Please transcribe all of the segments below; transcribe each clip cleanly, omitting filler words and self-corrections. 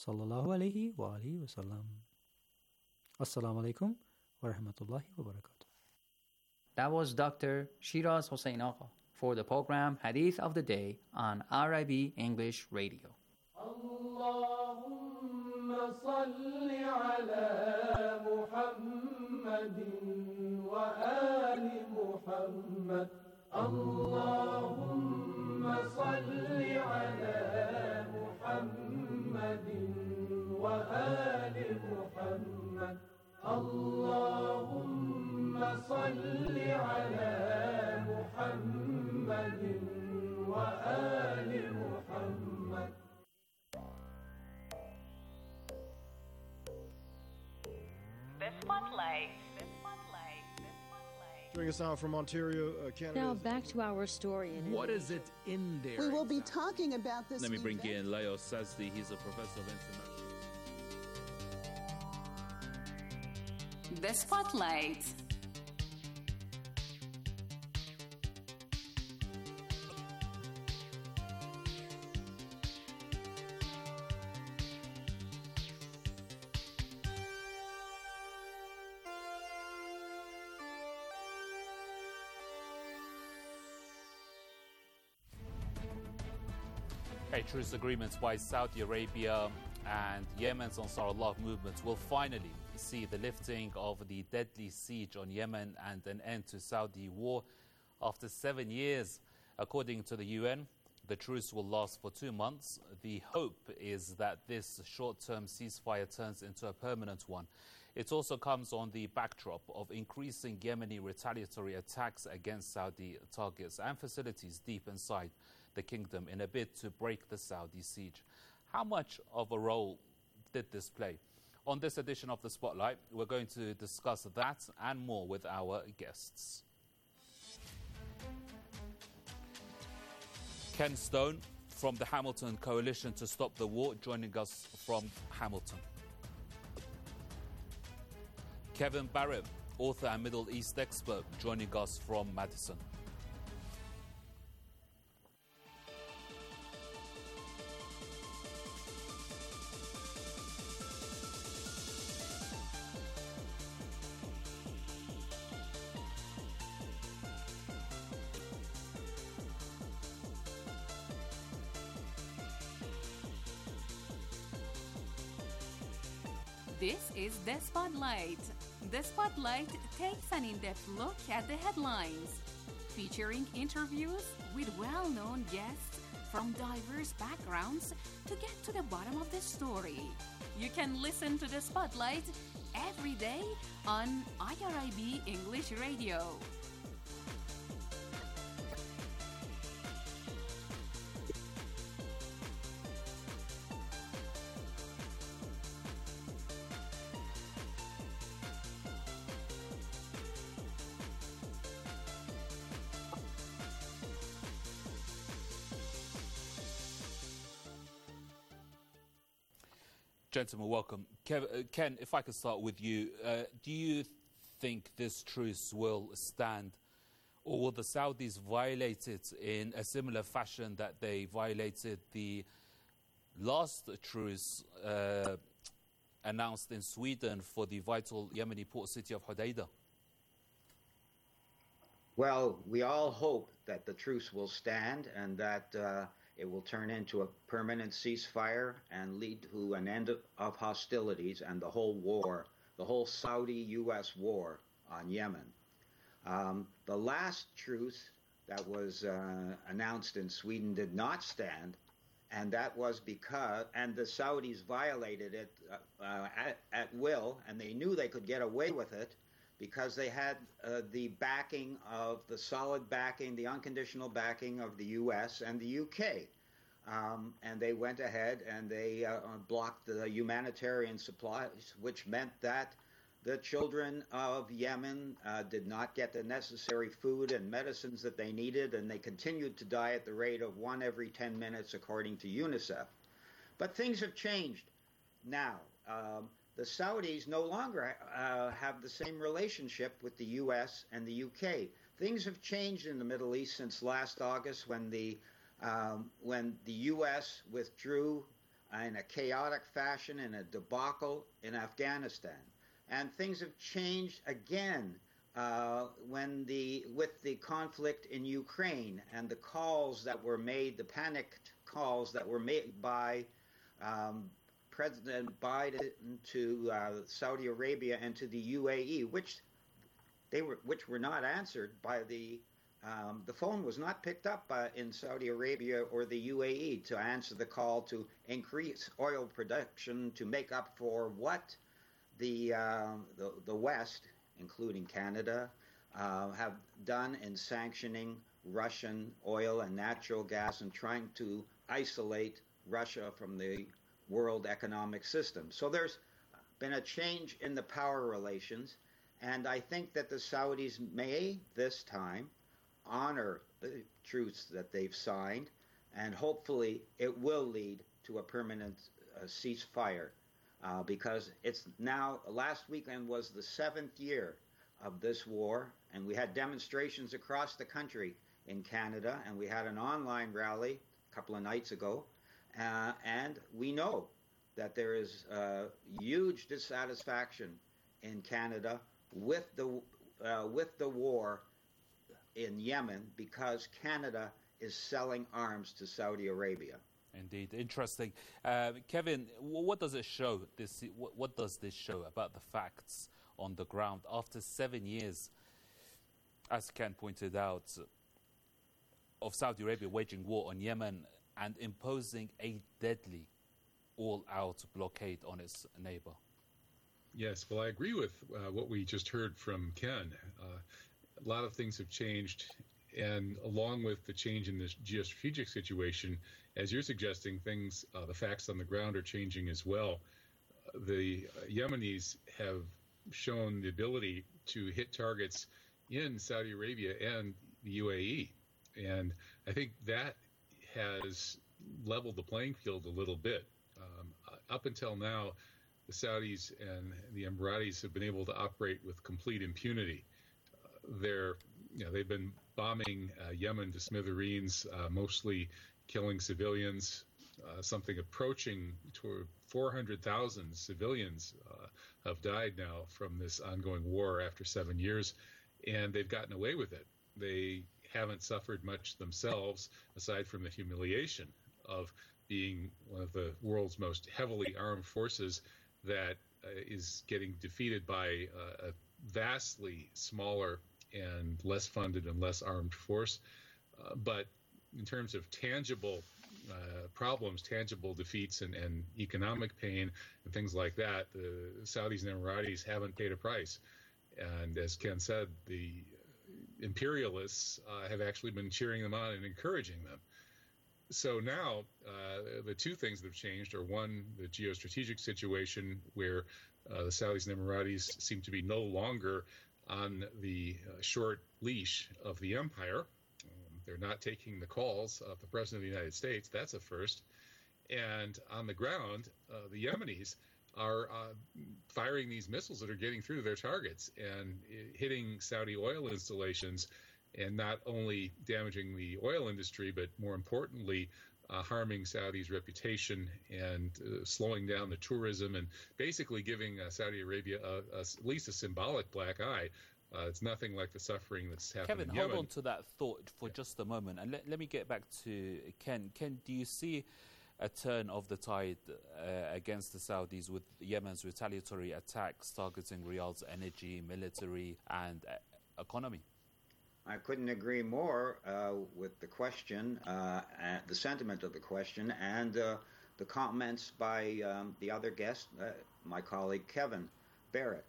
sallallahu alayhi wa alihi wa sallam. Assalamu alaikum wa rahmatullahi wa barakatuh. That was Dr. Shiraz Hossein Agha for the program Hadith of the Day on RIB English Radio. Allahumma salli ala Muhammadin wa ali Muhammad. Allahumma salli ala Muhammadin wa ali Muhammad. Allahumma salli ala Muhammadin wa ali Muhammad. The Spotlight. Bring us out from Ontario, Canada. Now back to our story. What is it in there? We will be talking about this. Let me bring in Leo Sazdi. He's a professor of international. The Spotlight. Truce agreements by Saudi Arabia and Yemen's Ansarullah movement will finally see the lifting of the deadly siege on Yemen and an end to Saudi war after 7 years. According to the UN, the truce will last for 2 months. The hope is that this short-term ceasefire turns into a permanent one. It also comes on the backdrop of increasing Yemeni retaliatory attacks against Saudi targets and facilities deep inside the kingdom in a bid to break the Saudi siege. How much of a role did this play? On this edition of The Spotlight, we're going to discuss that and more with our guests. Ken Stone from the Hamilton Coalition to Stop the War, joining us from Hamilton. Kevin Barrett, author and Middle East expert, joining us from Madison. This is The Spotlight. The Spotlight takes an in-depth look at the headlines, featuring interviews with well-known guests from diverse backgrounds to get to the bottom of the story. You can listen to The Spotlight every day on IRIB English Radio. Gentlemen, welcome. Ken, if I could start with you, do you think this truce will stand, or will the Saudis violate it in a similar fashion that they violated the last truce announced in Sweden for the vital Yemeni port city of Hodeidah? Well, we all hope that the truce will stand and that it will turn into a permanent ceasefire and lead to an end of hostilities and the whole war, the whole Saudi-U.S. war on Yemen. The last truce that was announced in Sweden did not stand, and that was because, and the Saudis violated it at will, and they knew they could get away with it because they had the backing of the solid backing, the unconditional backing of the U.S. and the U.K. And they went ahead and they blocked the humanitarian supplies, which meant that the children of Yemen did not get the necessary food and medicines that they needed, and they continued to die at the rate of 1 every 10 minutes, according to UNICEF. But things have changed now. The Saudis no longer have the same relationship with the U.S. and the U.K. Things have changed in the Middle East since last August when the U.S. withdrew in a chaotic fashion, in a debacle in Afghanistan. And things have changed again with the conflict in Ukraine and the calls that were made, the panicked calls that were made by President Biden to Saudi Arabia and to the UAE, which were not answered by the phone was not picked up in Saudi Arabia or the UAE to answer the call to increase oil production to make up for what the West, including Canada, have done in sanctioning Russian oil and natural gas and trying to isolate Russia from the world economic system. So there's been a change in the power relations, and I think that the Saudis may this time honor the truce that they've signed, and hopefully it will lead to a permanent ceasefire, because it's now, last weekend was the 7th year of this war, and we had demonstrations across the country in Canada, and we had an online rally a couple of nights ago, and we know that there is huge dissatisfaction in Canada with the war in Yemen because Canada is selling arms to Saudi Arabia. Indeed, interesting. Kevin, what does it show? What does this show about the facts on the ground after 7 years, as Ken pointed out, of Saudi Arabia waging war on Yemen and imposing a deadly all-out blockade on its neighbor? Yes, well, I agree with what we just heard from Ken. A lot of things have changed, and along with the change in the geostrategic situation, as you're suggesting, things, the facts on the ground are changing as well. The Yemenis have shown the ability to hit targets in Saudi Arabia and the UAE, and I think that has leveled the playing field a little bit. Up until now, the Saudis and the Emiratis have been able to operate with complete impunity. They've been bombing Yemen to smithereens, mostly killing civilians. Something approaching toward 400,000 civilians have died now from this ongoing war after 7 years, and they've gotten away with it. They haven't suffered much themselves, aside from the humiliation of being one of the world's most heavily armed forces that is getting defeated by a vastly smaller and less funded and less armed force. But in terms of tangible problems, tangible defeats and economic pain and things like that, the Saudis and Emiratis haven't paid a price. And as Ken said, the imperialists have actually been cheering them on and encouraging them. So now the two things that have changed are, one, the geostrategic situation where the Saudis and Emiratis seem to be no longer on the short leash of the empire. They're not taking the calls of the President of the United States. That's a first. And on the ground, the Yemenis are firing these missiles that are getting through to their targets and hitting Saudi oil installations, and not only damaging the oil industry, but more importantly, harming Saudi's reputation and slowing down the tourism and basically giving Saudi Arabia at least a symbolic black eye. It's nothing like the suffering that's happening Kevin, in Yemen. hold on to that thought for just a moment, and let me get back to Ken. Ken, do you see a turn of the tide against the Saudis with Yemen's retaliatory attacks targeting Riyadh's energy, military, and economy? I couldn't agree more with the question, the sentiment of the question, and the comments by the other guest, my colleague Kevin Barrett.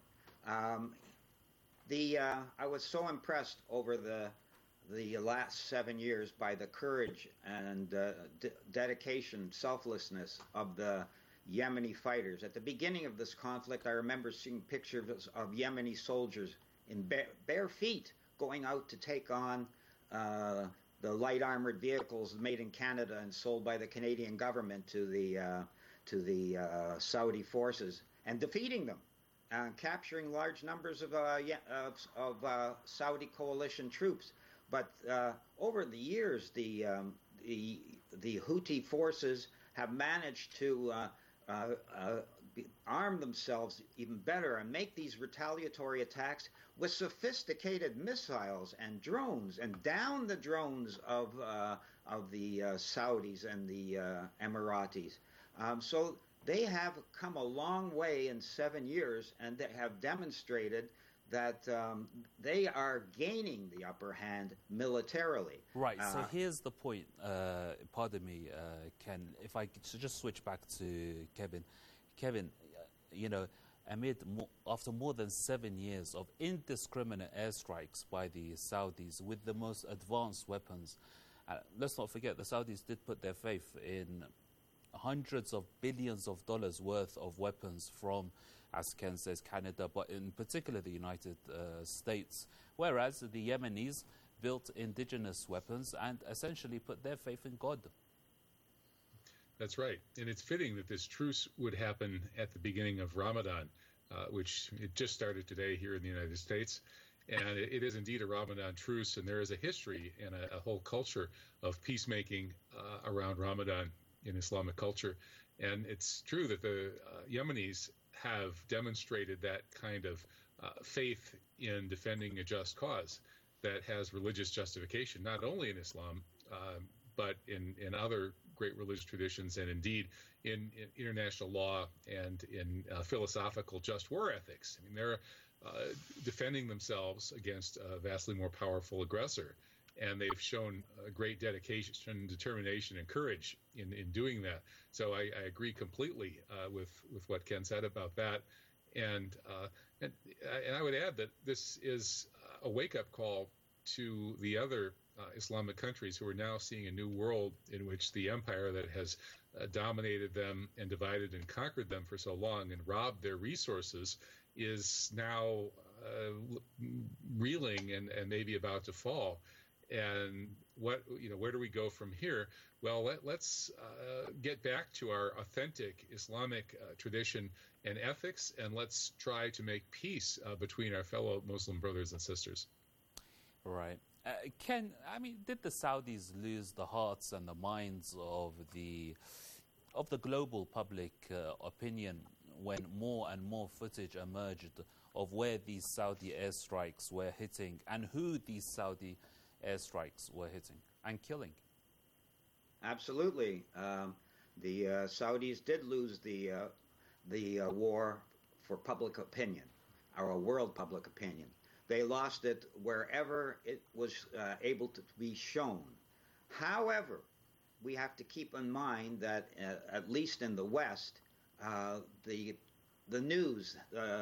I was so impressed over the last 7 years by the courage and dedication, selflessness of the Yemeni fighters. At the beginning of this conflict, I remember seeing pictures of Yemeni soldiers in bare feet going out to take on the light armored vehicles made in Canada and sold by the Canadian government to the Saudi forces and defeating them, capturing large numbers of Saudi coalition troops. But over the years, the Houthi forces have managed to arm themselves even better and make these retaliatory attacks with sophisticated missiles and drones, and down the drones of the Saudis and the Emiratis. So they have come a long way in 7 years, and they have demonstrated that they are gaining the upper hand militarily. Right, so here's the point. Pardon me, Ken, if I could just switch back to Kevin. Kevin, after more than 7 years of indiscriminate airstrikes by the Saudis with the most advanced weapons, let's not forget the Saudis did put their faith in hundreds of billions of dollars worth of weapons from, as Ken says, Canada, but in particular the United States, whereas the Yemenis built indigenous weapons and essentially put their faith in God. That's right. And it's fitting that this truce would happen at the beginning of Ramadan, which it just started today here in the United States. And it is indeed a Ramadan truce, and there is a history and a whole culture of peacemaking around Ramadan in Islamic culture. And it's true that the Yemenis have demonstrated that kind of faith in defending a just cause that has religious justification, not only in Islam, but in other great religious traditions, and indeed in international law and in philosophical just war ethics. I mean, they're defending themselves against a vastly more powerful aggressor, and they've shown great dedication, determination, and courage in doing that. So I agree completely with what Ken said about that, and I would add that this is a wake-up call to the other Islamic countries who are now seeing a new world in which the empire that has dominated them and divided and conquered them for so long and robbed their resources is now reeling and maybe about to fall. And where do we go from here? Well, let's get back to our authentic Islamic tradition and ethics, and let's try to make peace between our fellow Muslim brothers and sisters. Right. Ken, I mean, did the Saudis lose the hearts and the minds of the global public opinion when more and more footage emerged of where these Saudi airstrikes were hitting and who these Saudi airstrikes were hitting and killing? Absolutely. The Saudis did lose the war for public opinion, or world public opinion. They lost it wherever it was able to be shown. However, we have to keep in mind that at least in the West, the news,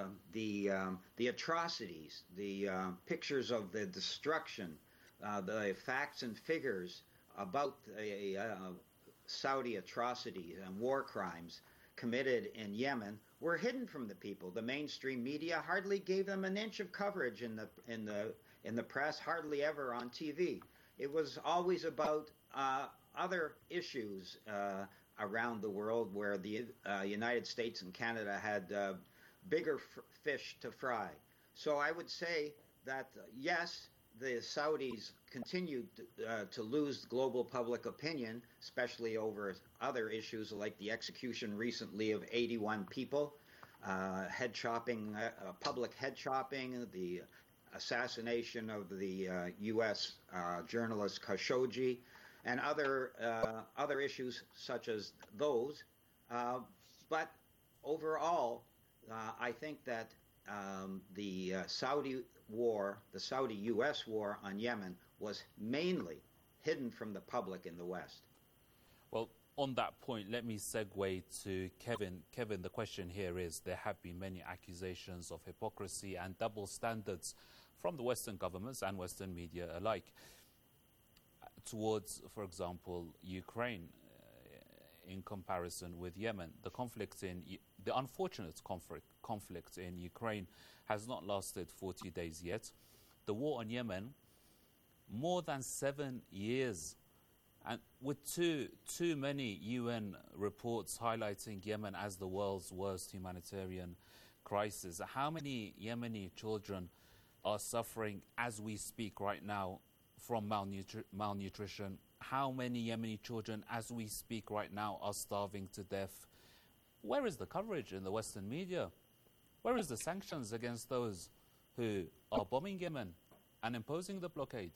the atrocities, the pictures of the destruction, the facts and figures about Saudi atrocities and war crimes committed in Yemen were hidden from the people. The mainstream media hardly gave them an inch of coverage in the press, hardly ever on TV. It was always about other issues around the world where the United States and Canada had bigger fish to fry. So I would say that yes, the Saudis continued to lose global public opinion, especially over other issues like the execution recently of 81 people, head chopping, public head chopping, the assassination of the U.S. Journalist Khashoggi, and other issues such as those. But overall, I think that the Saudi war, the Saudi-U.S. war on Yemen, was mainly hidden from the public in the West. Well, on that point, let me segue to Kevin. Kevin, the question here is, there have been many accusations of hypocrisy and double standards from the Western governments and Western media alike towards, for example, Ukraine in comparison with Yemen. The unfortunate conflict in Ukraine has not lasted 40 days yet. The war on Yemen, more than 7 years, and with too many UN reports highlighting Yemen as the world's worst humanitarian crisis. How many Yemeni children are suffering as we speak right now from malnutrition how many Yemeni children, as we speak right now, are starving to death. Where is the coverage in the Western media? Where is the sanctions against those who are bombing Yemen and imposing the blockade?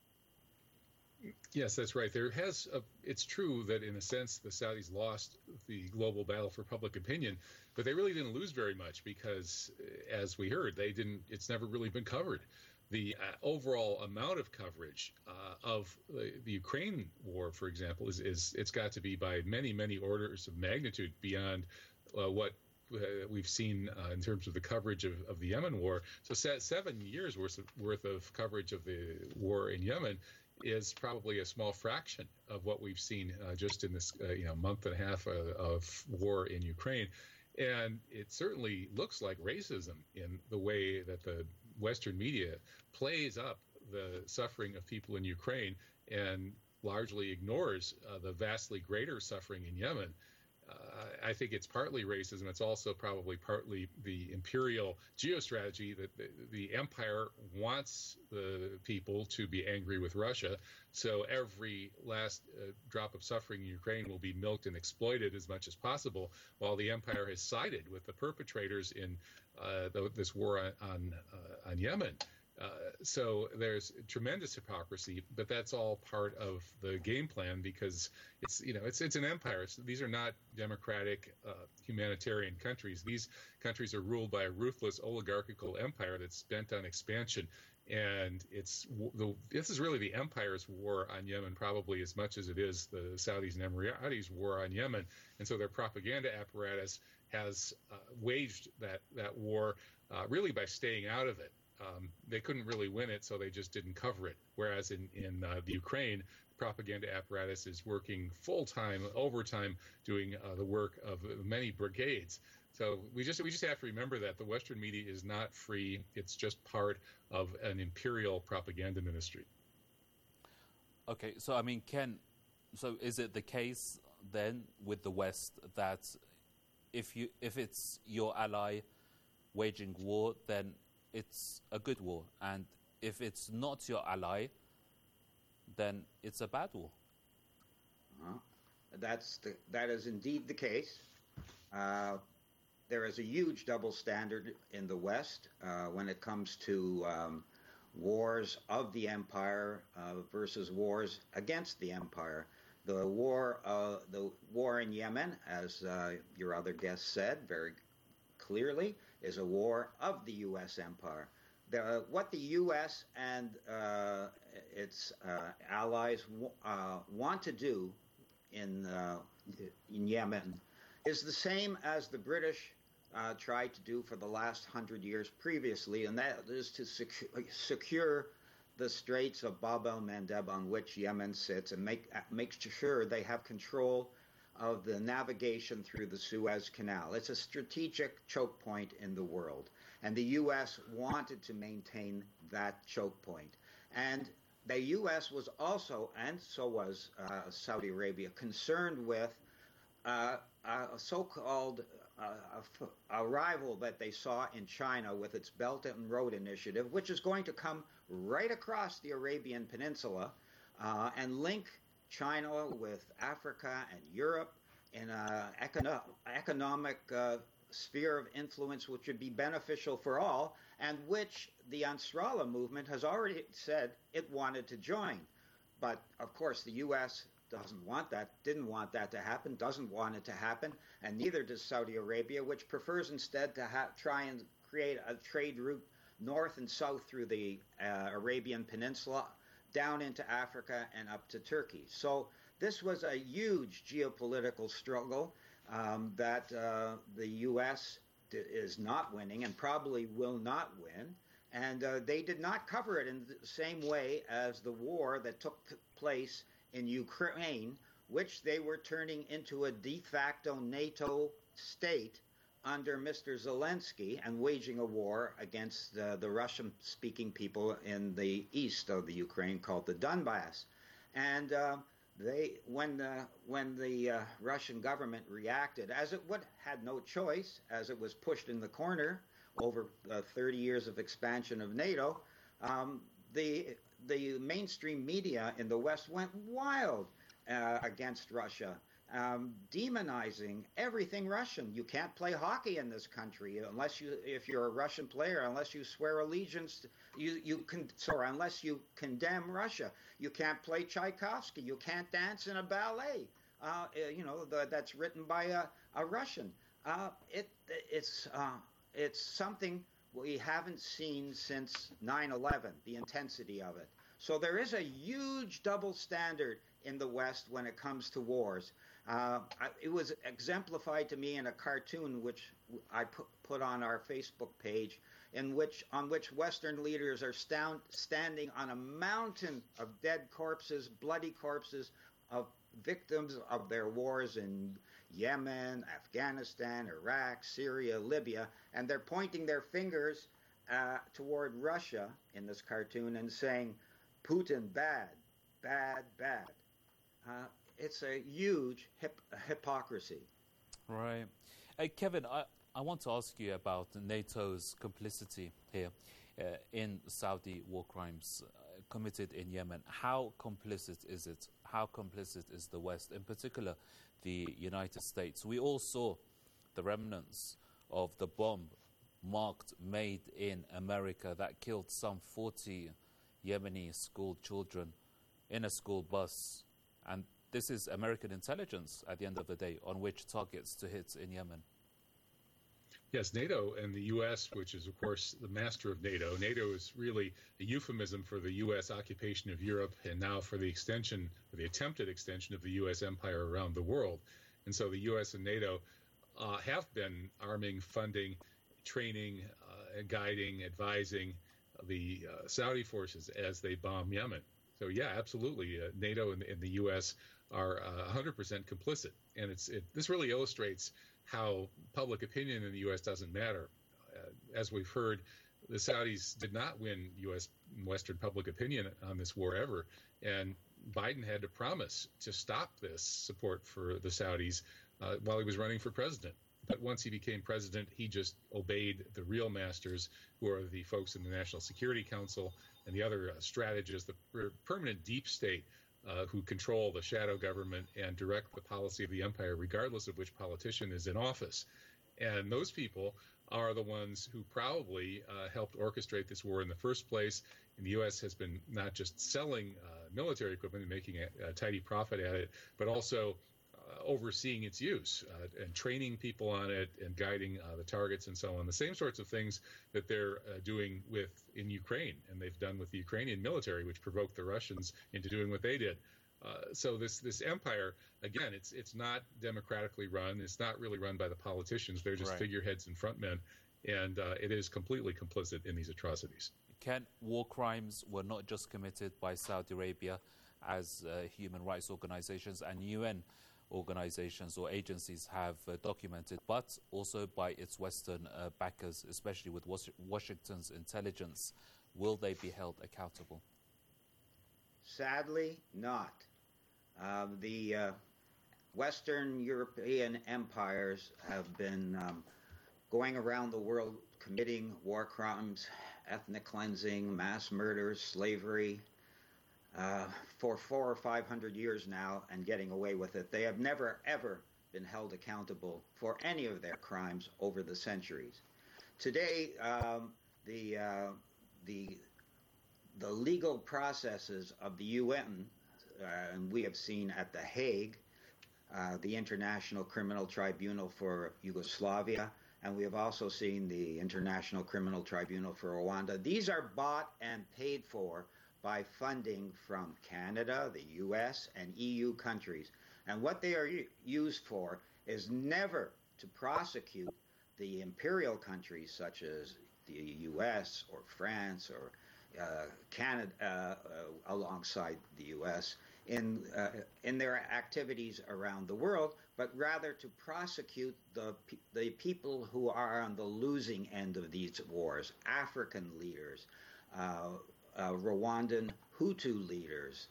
Yes, that's right. It's true that in a sense the Saudis lost the global battle for public opinion, but they really didn't lose very much because, as we heard, it's never really been covered. The overall amount of coverage of the Ukraine war, for example, it's got to be by many, many orders of magnitude beyond what we've seen in terms of the coverage of the Yemen war. So 7 years worth of coverage of the war in Yemen is probably a small fraction of what we've seen just in this month and a half of war in Ukraine. And it certainly looks like racism in the way that the Western media plays up the suffering of people in Ukraine and largely ignores the vastly greater suffering in Yemen. I think it's partly racism. It's also probably partly the imperial geostrategy that the empire wants the people to be angry with Russia. So every last drop of suffering in Ukraine will be milked and exploited as much as possible, while the empire has sided with the perpetrators in this war on Yemen. So there's tremendous hypocrisy, but that's all part of the game plan because it's an empire. These are not democratic humanitarian countries. These countries are ruled by a ruthless oligarchical empire that's bent on expansion. And this is really the empire's war on Yemen, probably as much as it is the Saudis and Emiratis' war on Yemen. And so their propaganda apparatus has waged that war really by staying out of it. They couldn't really win it, so they just didn't cover it. Whereas in the Ukraine, the propaganda apparatus is working full-time, overtime, doing the work of many brigades. So we just have to remember that the Western media is not free. It's just part of an imperial propaganda ministry. Okay, so I mean, Ken, so is it the case then with the West that if it's your ally waging war, then it's a good war, and if it's not your ally, then it's a bad war? That is indeed the case. There is a huge double standard in the West when it comes to wars of the empire versus wars against the empire. The war in Yemen, as your other guest said very clearly, is a war of the U.S. empire. What the U.S. and its allies want to do in Yemen is the same as the British tried to do for the last 100 years previously, and that is to secure the Straits of Bab el-Mandeb on which Yemen sits and make sure they have control of the navigation through the Suez Canal. It's a strategic choke point in the world, and the U.S. wanted to maintain that choke point. And the U.S. was also, and so was Saudi Arabia, concerned with a so-called arrival that they saw in China with its Belt and Road Initiative, which is going to come right across the Arabian Peninsula and link China with Africa and Europe in an economic sphere of influence which would be beneficial for all, and which the Ansarallah movement has already said it wanted to join. But of course the U.S. doesn't want that, didn't want that to happen, doesn't want it to happen, and neither does Saudi Arabia, which prefers instead to try and create a trade route north and south through the Arabian Peninsula, down into Africa and up to Turkey. So this was a huge geopolitical struggle that the U.S. is not winning and probably will not win. And they did not cover it in the same way as the war that took place in Ukraine, which they were turning into a de facto NATO state under Mr. Zelensky and waging a war against the Russian-speaking people in the east of the Ukraine called the Donbass. And when the Russian government reacted, as it had no choice, as it was pushed in the corner over 30 years of expansion of NATO, the the mainstream media in the West went wild against Russia, demonizing everything Russian. You can't play hockey in this country if you're a Russian player, unless you swear allegiance. Unless you condemn Russia. You can't play Tchaikovsky. You can't dance in a ballet. That's written by a Russian. It's something we haven't seen since 9/11. The intensity of it. So there is a huge double standard in the West when it comes to wars. It was exemplified to me in a cartoon which I put on our Facebook page, on which Western leaders are standing on a mountain of dead corpses, bloody corpses of victims of their wars in Yemen, Afghanistan, Iraq, Syria, Libya, and they're pointing their fingers toward Russia in this cartoon and saying, Putin, bad, bad, bad. It's a huge hypocrisy. Right. Kevin, I want to ask you about NATO's complicity here in Saudi war crimes committed in Yemen. How complicit is it? How complicit is the West, in particular the United States? We all saw the remnants of the bomb marked Made in America that killed some 40 Yemeni school children in a school bus. And this is American intelligence, at the end of the day, on which targets to hit in Yemen. Yes, NATO and the U.S., which is, of course, the master of NATO. NATO is really a euphemism for the U.S. occupation of Europe and now for the extension, or the attempted extension of the U.S. empire around the world. And so the U.S. and NATO have been arming, funding, training, guiding, advising the Saudi forces as they bomb Yemen. So, yeah, absolutely. NATO and the U.S. are 100% complicit. And this really illustrates how public opinion in the U.S. doesn't matter. As we've heard, the Saudis did not win U.S. Western public opinion on this war ever. And Biden had to promise to stop this support for the Saudis while he was running for president. But once he became president, he just obeyed the real masters, who are the folks in the National Security Council and the other strategists, the permanent deep state who control the shadow government and direct the policy of the empire, regardless of which politician is in office. And those people are the ones who probably helped orchestrate this war in the first place. And the U.S. has been not just selling military equipment and making a tidy profit at it, but also overseeing its use and training people on it and guiding the targets and so on. The same sorts of things that they're doing in Ukraine, and they've done with the Ukrainian military, which provoked the Russians into doing what they did. So this empire, again, it's not democratically run. It's not really run by the politicians. They're just figureheads and frontmen, and it is completely complicit in these atrocities. War crimes were not just committed by Saudi Arabia, as human rights organizations and UN organizations or agencies have documented, but also by its Western backers, especially with Washington's intelligence. Will they be held accountable? Sadly, not. The Western European empires have been going around the world committing war crimes, ethnic cleansing, mass murders, slavery, for 400 or 500 years now, and getting away with it. They have never, ever been held accountable for any of their crimes over the centuries. Today, the legal processes of the UN, and we have seen at The Hague, the International Criminal Tribunal for Yugoslavia, and we have also seen the International Criminal Tribunal for Rwanda. These are bought and paid for by funding from Canada, the U.S., and EU countries. And what they are used for is never to prosecute the imperial countries such as the U.S. or France or Canada alongside the U.S. in their activities around the world, but rather to prosecute the people who are on the losing end of these wars, African leaders, Rwandan Hutu leaders,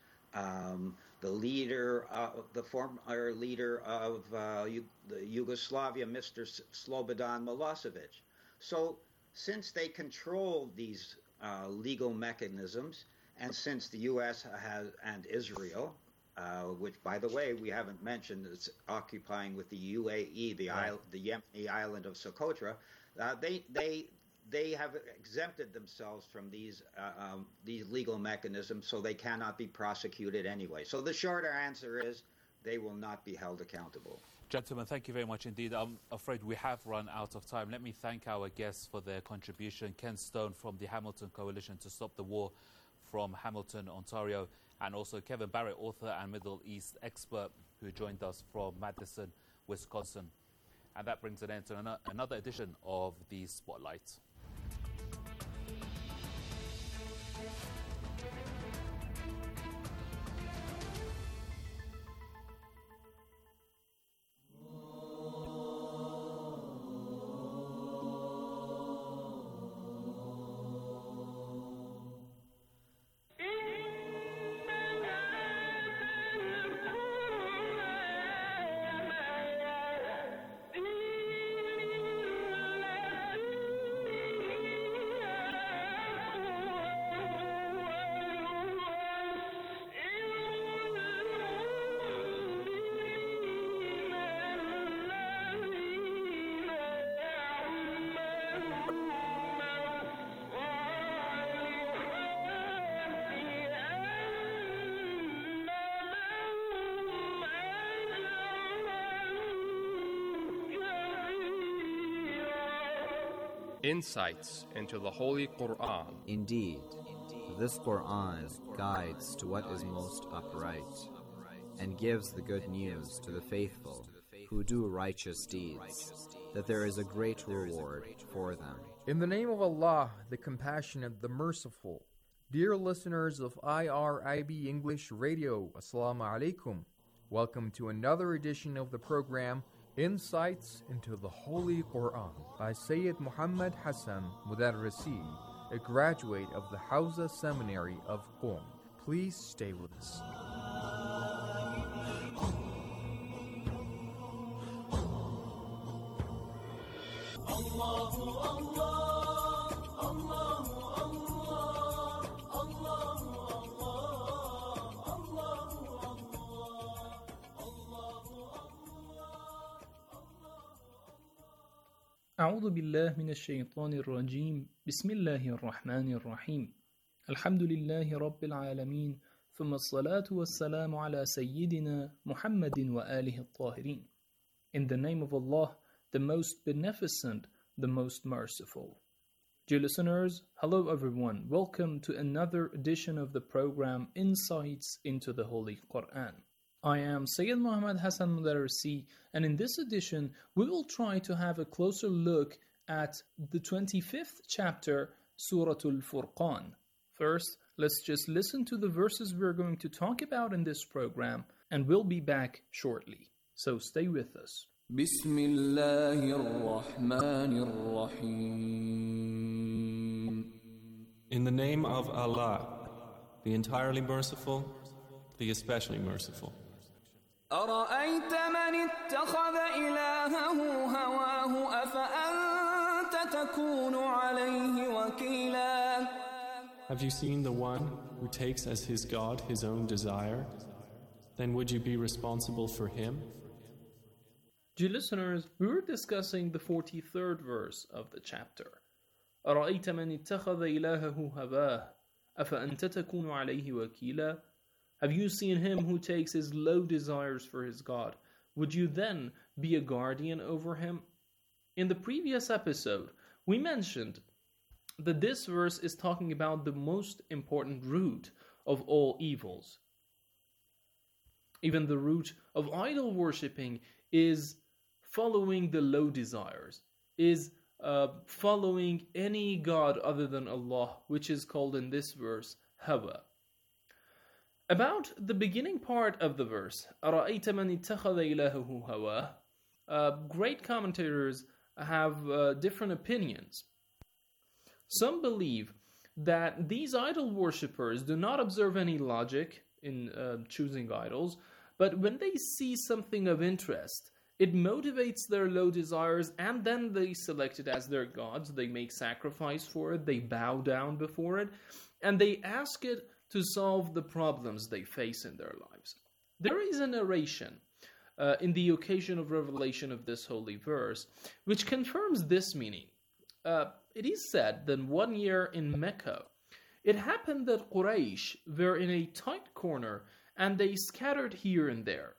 the former leader of Yugoslavia, Mr. Slobodan Milosevic. So since they control these legal mechanisms And since the U.S. and Israel, which, by the way, we haven't mentioned, is occupying with the UAE, the Yemeni island of Socotra, they have exempted themselves from these legal mechanisms, so they cannot be prosecuted anyway. So the shorter answer is they will not be held accountable. Gentlemen, thank you very much indeed. I'm afraid we have run out of time. Let me thank our guests for their contribution. Ken Stone from the Hamilton Coalition to Stop the War from Hamilton, Ontario, and also Kevin Barrett, author and Middle East expert, who joined us from Madison, Wisconsin. And that brings an end to another edition of the Spotlight. Insights into the Holy Quran. Indeed, this Quran guides to what is most upright, and gives the good news to the faithful who do righteous deeds, that there is a great reward for them. In the name of Allah, the Compassionate, the Merciful. Dear listeners of IRIB English Radio, Assalamu alaikum. Welcome to another edition of the program Insights into the Holy Quran by Sayyid Muhammad Hassan Mudarrisi, a graduate of the Hausa Seminary of Qom. Please stay with us. أعوذ بالله من الشيطان الرجيم بسم الله الرحمن الرحيم الحمد لله رب العالمين ثم الصلاة والسلام على سيدنا محمد وآله الطاهرين. In the name of Allah, the most beneficent, the most merciful. Dear listeners, hello everyone. Welcome to another edition of the program Insights into the Holy Quran. I am Sayyid Muhammad Hassan Mudarrisi, and in this edition, we will try to have a closer look at the 25th chapter, Surah Al-Furqan. First, let's just listen to the verses we're going to talk about in this program, and we'll be back shortly. So stay with us. Bismillahir-Rahmanir-Rahim. In the name of Allah, the entirely merciful, the especially merciful. أرأيت من اتخذ إلهه هواه أفأنت تكون عليه وكيلا. Have you seen the one who takes as his God his own desire? Then would you be responsible for him? Dear listeners, we were discussing the 43rd verse of the chapter. أرأيت من اتخذ إلهه هواه أفأنت تكون عليه وكيلا. Have you seen him who takes his low desires for his God? Would you then be a guardian over him? In the previous episode, we mentioned that this verse is talking about the most important root of all evils. Even the root of idol worshipping is following the low desires, is following any God other than Allah, which is called in this verse Hawa. About the beginning part of the verse, أَرَأَيْتَ مَنِ اتَّخَذَ إِلَهَهُ هَوَاهُ, great commentators have different opinions. Some believe that these idol worshippers do not observe any logic in choosing idols, but when they see something of interest, it motivates their low desires, and then they select it as their gods. They make sacrifice for it, they bow down before it, and they ask it to solve the problems they face in their lives. There is a narration in the occasion of revelation of this holy verse which confirms this meaning. It is said that one year in Mecca, it happened that Quraysh were in a tight corner and they scattered here and there.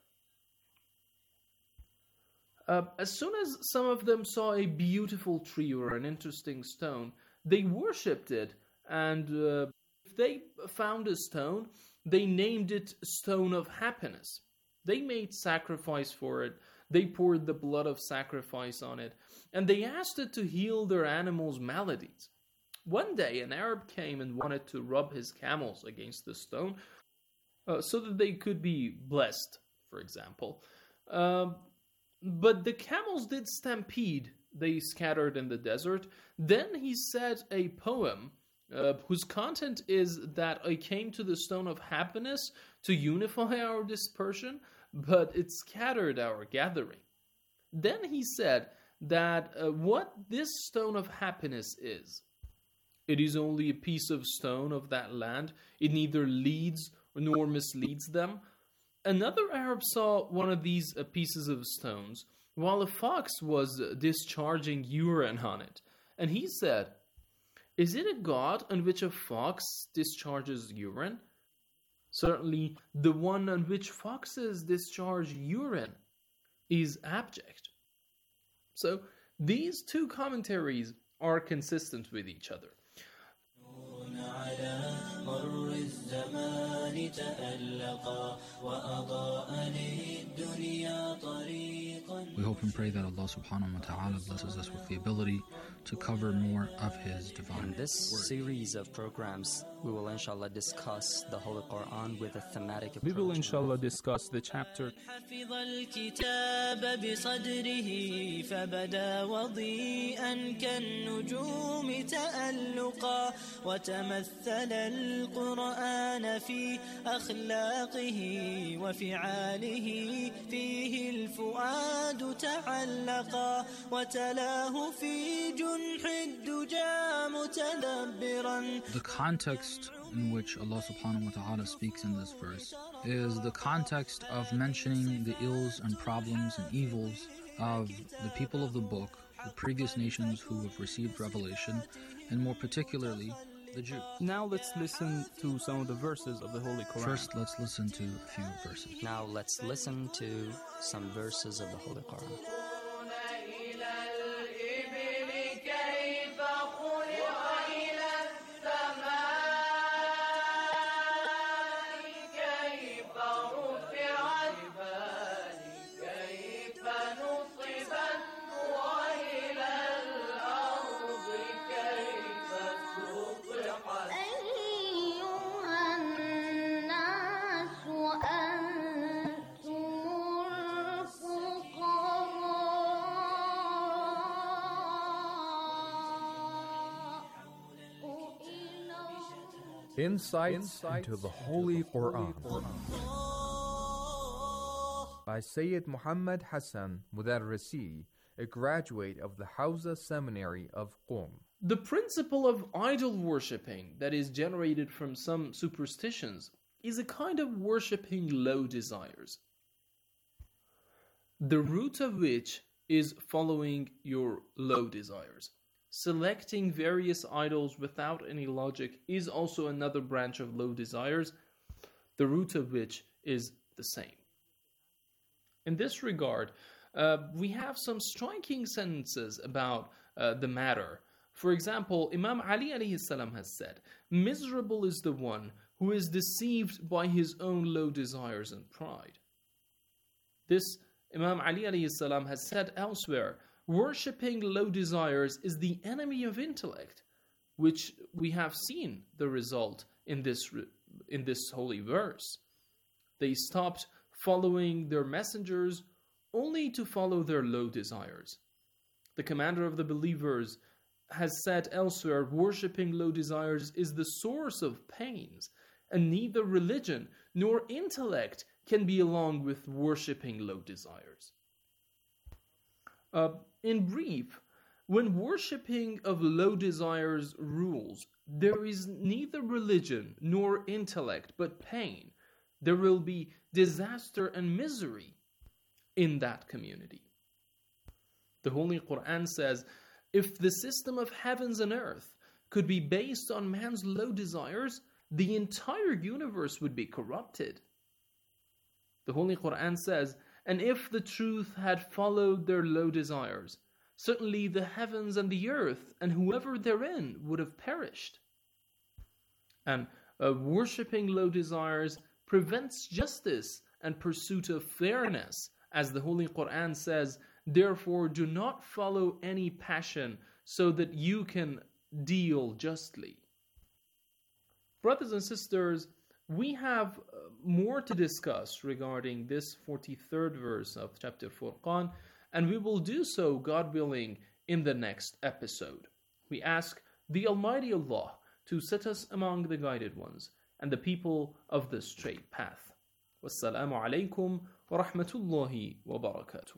As soon as some of them saw a beautiful tree or an interesting stone, they worshipped it, and if they found a stone, they named it Stone of Happiness. They made sacrifice for it, they poured the blood of sacrifice on it, and they asked it to heal their animals' maladies. One day, an Arab came and wanted to rub his camels against the stone so that they could be blessed, for example. But the camels did stampede. They scattered in the desert. Then he said a poem whose content is that I came to the Stone of Happiness to unify our dispersion, but it scattered our gathering. Then he said that what this Stone of Happiness is, it is only a piece of stone of that land. It neither leads nor misleads them. Another Arab saw one of these pieces of stones while a fox was discharging urine on it. And he said, "Is it a god on which a fox discharges urine? Certainly, the one on which foxes discharge urine is abject." So, these two commentaries are consistent with each other. We hope and pray that Allah subhanahu wa ta'ala blesses us with the ability to cover more of His divine In this word. series of programs, we will inshallah discuss the Holy Quran with a thematic approach. We will inshallah discuss the chapter حفظ الكتاب بصدره فبدا وضيئا كالنجوم تألقا وتمثل القرآن في أخلاقه وفعاله فيه الفؤاد تعلقا وتلاه في جنح الدجى متدبرا. The context in which Allah subhanahu wa ta'ala speaks in this verse is the context of mentioning the ills and problems and evils of the people of the book, the previous nations who have received revelation, and more particularly the Jews. Now let's listen to some of the verses of the Holy Quran. First, let's listen to a few verses. Now let's listen to some verses of the Holy Quran. Insights into the Holy Quran by Sayyid Muhammad Hassan Mudarrisi, a graduate of the Hawza Seminary of Qom. The principle of idol worshipping that is generated from some superstitions is a kind of worshipping low desires, the root of which is following your low desires. Selecting various idols without any logic is also another branch of low desires, the root of which is the same. In this regard, we have some striking sentences about the matter. For example, Imam Ali alayhi salam has said, "Miserable is the one who is deceived by his own low desires and pride." This Imam Ali alayhi salam has said elsewhere, worshipping low desires is the enemy of intellect, which we have seen the result in this holy verse. They stopped following their messengers only to follow their low desires. The commander of the believers has said elsewhere, worshipping low desires is the source of pains, and neither religion nor intellect can be along with worshipping low desires. In brief, When worshipping of low desires rules, there is neither religion nor intellect but pain. There will be disaster and misery in that community. The Holy Quran says, if the system of heavens and earth could be based on man's low desires, the entire universe would be corrupted. The Holy Quran says, and if the truth had followed their low desires, certainly the heavens and the earth and whoever therein would have perished. And worshipping low desires prevents justice and pursuit of fairness, as the Holy Quran says, therefore do not follow any passion so that you can deal justly. Brothers and sisters, we have more to discuss regarding this 43rd verse of chapter Furqan, and we will do so, God willing, in the next episode. We ask the Almighty Allah to set us among the guided ones and the people of the straight path. Wassalamu alaikum wa rahmatullahi wa barakatuh.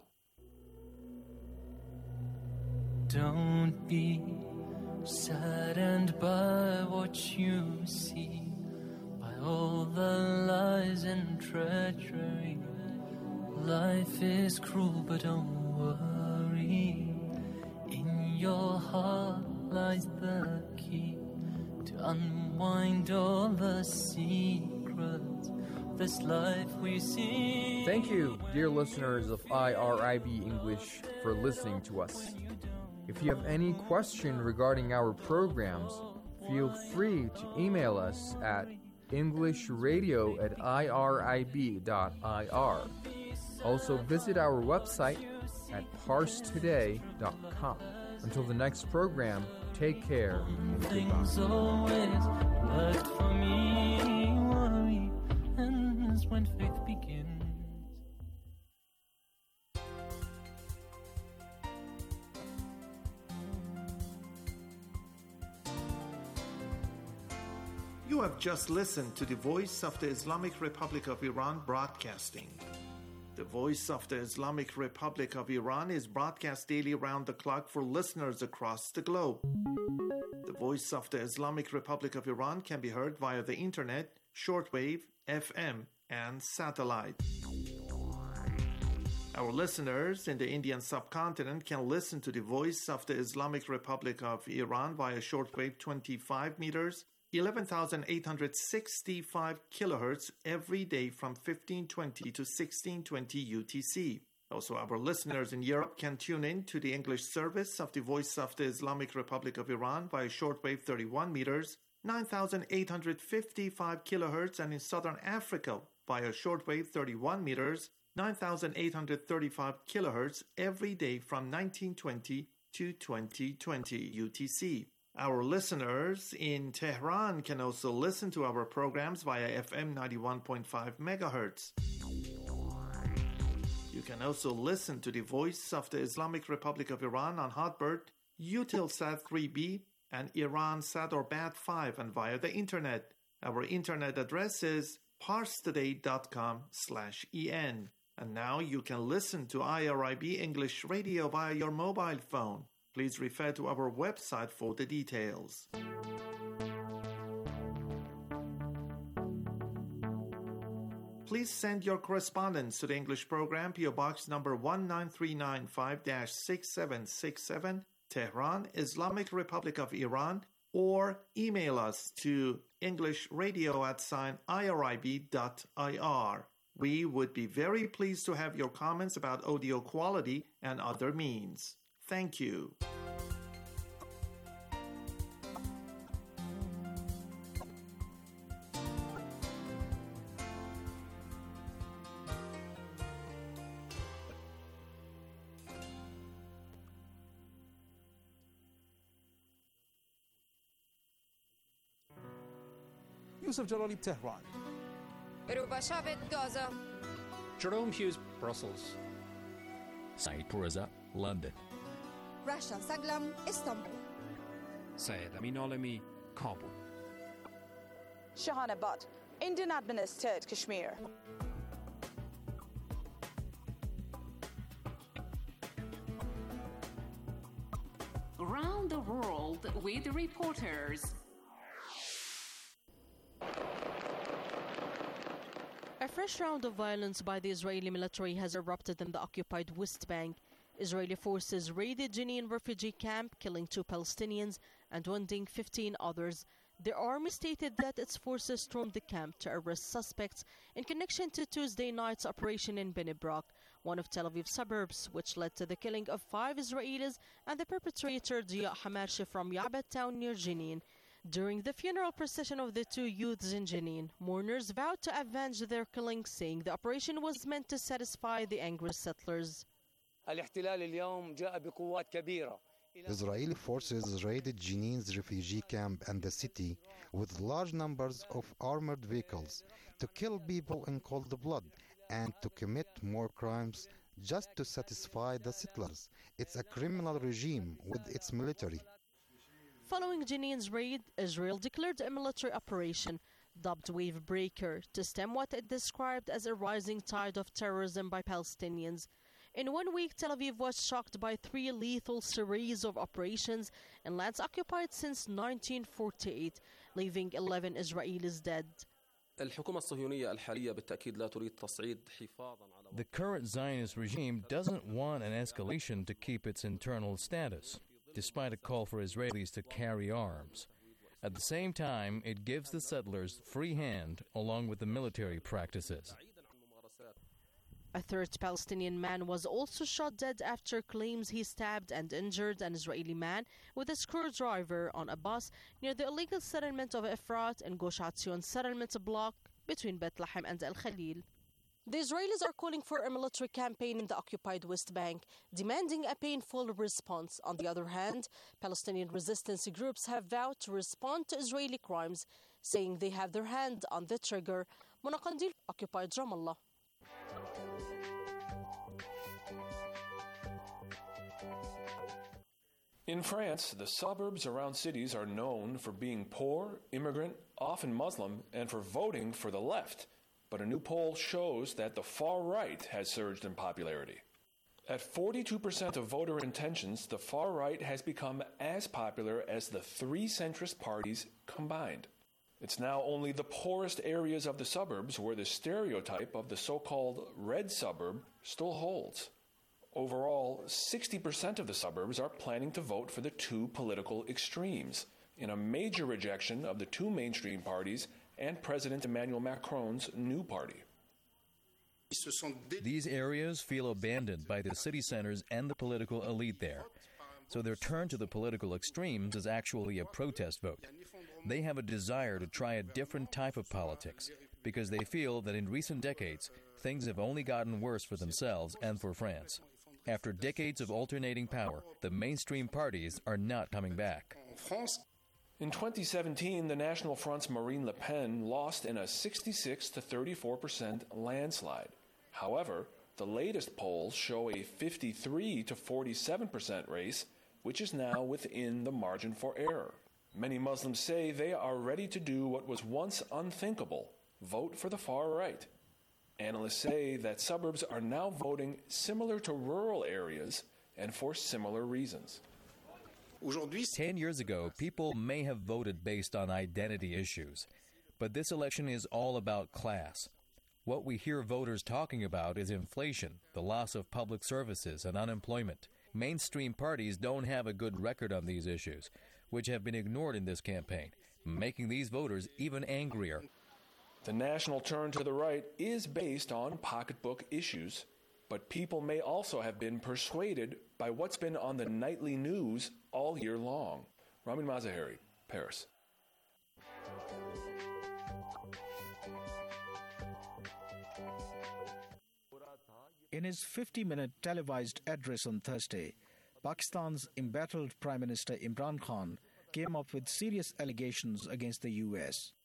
Don't be saddened by what you see, by all the lies and treachery. Life is cruel, but don't worry. In your heart lies the key to unwind all the secrets of this life we see. Thank you, dear listeners of IRIB English, for listening to us. If you have any question regarding our programs, feel free to email us at englishradio@irib.ir. Also visit our website at parstoday.com. Until the next program, take care and goodbye. Things always worked for me. Worry ends when faith begins. You have just listened to the Voice of the Islamic Republic of Iran broadcasting. The Voice of the Islamic Republic of Iran is broadcast daily round the clock for listeners across the globe. The Voice of the Islamic Republic of Iran can be heard via the internet, shortwave, FM, and satellite. Our listeners in the Indian subcontinent can listen to the Voice of the Islamic Republic of Iran via shortwave 25 meters, 11,865 kilohertz every day from 1520 to 1620 UTC. Also, our listeners in Europe can tune in to the English service of the Voice of the Islamic Republic of Iran via shortwave 31 meters, 9,855 kilohertz, and in Southern Africa via shortwave 31 meters, 9,835 kilohertz every day from 1920 to 2020 UTC. Our listeners in Tehran can also listen to our programs via FM 91.5 MHz. You can also listen to the Voice of the Islamic Republic of Iran on Hotbird, Eutelsat 3B, and Iransat or Bat 5, and via the internet. Our internet address is parstoday.com/en. And now you can listen to IRIB English Radio via your mobile phone. Please refer to our website for the details. Please send your correspondence to the English program, PO Box number 19395-6767, Tehran, Islamic Republic of Iran, or email us to englishradio@irib.ir. We would be very pleased to have your comments about audio quality and other means. Thank you. Yusuf Jalali, Tehran. Rubashabit, Gaza. Jerome Hughes, Brussels. Saeed Pourreza, London. Rasha Saglam, Istanbul. Syed Amin Alami, Kabul. Shahana Butt, Indian administered Kashmir. around the world with reporters. A fresh round of violence by the Israeli military has erupted in the occupied West Bank. Israeli forces raided Jenin refugee camp, killing 2 Palestinians and wounding 15 others. The army stated that its forces stormed the camp to arrest suspects in connection to Tuesday night's operation in Bnei Brak, one of Tel Aviv suburbs, which led to the killing of 5 Israelis and the perpetrator Diya Hamarshi from Ya'bad town near Jenin. During the funeral procession of the 2 youths in Jenin, mourners vowed to avenge their killing, saying the operation was meant to satisfy the angry settlers. Israeli forces raided Jenin's refugee camp and the city with large numbers of armored vehicles to kill people in cold blood and to commit more crimes just to satisfy the settlers. It's a criminal regime with its military. Following Jenin's raid, Israel declared a military operation, dubbed Wave Breaker, to stem what it described as a rising tide of terrorism by Palestinians. In 1 week, Tel Aviv was shocked by 3 lethal series of operations in lands occupied since 1948, leaving 11 Israelis dead. The current Zionist regime doesn't want an escalation to keep its internal status, despite a call for Israelis to carry arms. At the same time, it gives the settlers free hand along with the military practices. A 3rd Palestinian man was also shot dead after claims he stabbed and injured an Israeli man with a screwdriver on a bus near the illegal settlement of Efrat and Gush Atzion settlement block between Bethlehem and El Khalil. The Israelis are calling for a military campaign in the occupied West Bank, demanding a painful response. On the other hand, Palestinian resistance groups have vowed to respond to Israeli crimes, saying they have their hand on the trigger. Mona Qandil, occupied Ramallah. In France, the suburbs around cities are known for being poor, immigrant, often Muslim, and for voting for the left. But a new poll shows that the far right has surged in popularity. At 42% of voter intentions, the far right has become as popular as the 3 centrist parties combined. It's now only the poorest areas of the suburbs where the stereotype of the so-called red suburb still holds. Overall, 60% of the suburbs are planning to vote for the 2 political extremes, in a major rejection of the 2 mainstream parties and President Emmanuel Macron's new party. These areas feel abandoned by the city centers and the political elite there. So their turn to the political extremes is actually a protest vote. They have a desire to try a different type of politics because they feel that in recent decades, things have only gotten worse for themselves and for France. After decades of alternating power, the mainstream parties are not coming back. In 2017, the National Front's Marine Le Pen lost in a 66 to 34% landslide. However, the latest polls show a 53 to 47% race, which is now within the margin for error. Many Muslims say they are ready to do what was once unthinkable, vote for the far right. Analysts say that suburbs are now voting similar to rural areas and for similar reasons. 10 years ago, people may have voted based on identity issues, but this election is all about class. What we hear voters talking about is inflation, the loss of public services, and unemployment. Mainstream parties don't have a good record on these issues, which have been ignored in this campaign, making these voters even angrier. The national turn to the right is based on pocketbook issues, but people may also have been persuaded by what's been on the nightly news all year long. Ramin Mazaheri, Paris. In his 50-minute televised address on Thursday, Pakistan's embattled Prime Minister Imran Khan came up with serious allegations against the U.S.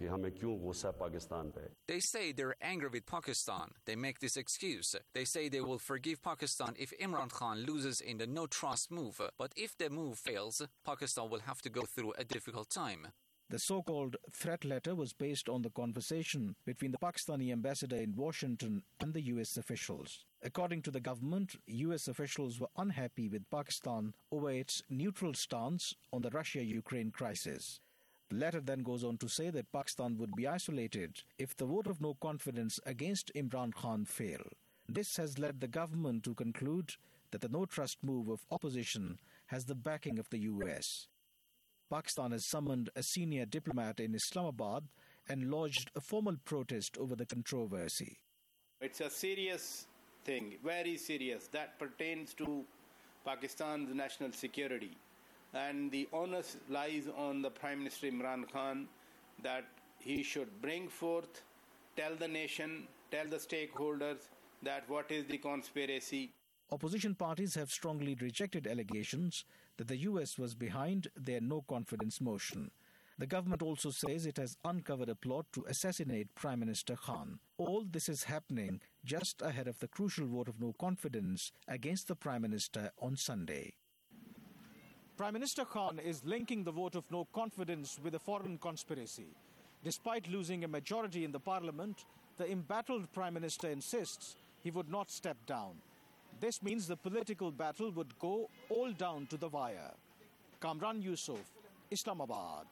They say they're angry with Pakistan. They make this excuse. They say they will forgive Pakistan if Imran Khan loses in the no-trust move. But if the move fails, Pakistan will have to go through a difficult time. The so-called threat letter was based on the conversation between the Pakistani ambassador in Washington and the U.S. officials. According to the government, U.S. officials were unhappy with Pakistan over its neutral stance on the Russia-Ukraine crisis. The letter then goes on to say that Pakistan would be isolated if the vote of no confidence against Imran Khan failed. This has led the government to conclude that the no-trust move of opposition has the backing of the U.S. Pakistan has summoned a senior diplomat in Islamabad and lodged a formal protest over the controversy. It's a serious thing, very serious, that pertains to Pakistan's national security. And the onus lies on the Prime Minister Imran Khan that he should bring forth, tell the nation, tell the stakeholders that what is the conspiracy. Opposition parties have strongly rejected allegations that the U.S. was behind their no-confidence motion. The government also says it has uncovered a plot to assassinate Prime Minister Khan. All this is happening just ahead of the crucial vote of no confidence against the Prime Minister on Sunday. Prime Minister Khan is linking the vote of no confidence with a foreign conspiracy. Despite losing a majority in the parliament, the embattled Prime Minister insists he would not step down. This means the political battle would go all down to the wire. Kamran Yusuf, Islamabad.